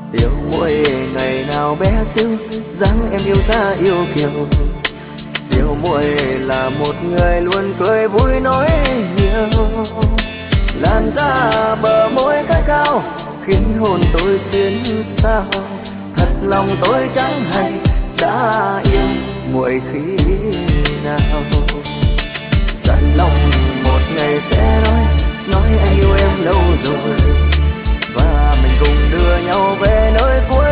Yêu muội ngày nào bé xíu, dáng em yêu ta yêu kiều. Yêu muội là một người luôn cười vui nói nhiều. Làn da bờ môi cay cao khiến hồn tôi xuyên sao. Thật lòng tôi chẳng hay đã yêu muội khi nào. Dặn lòng một ngày sẽ nói anh yêu em lâu rồi, và mình cùng đưa nhau về nơi cuối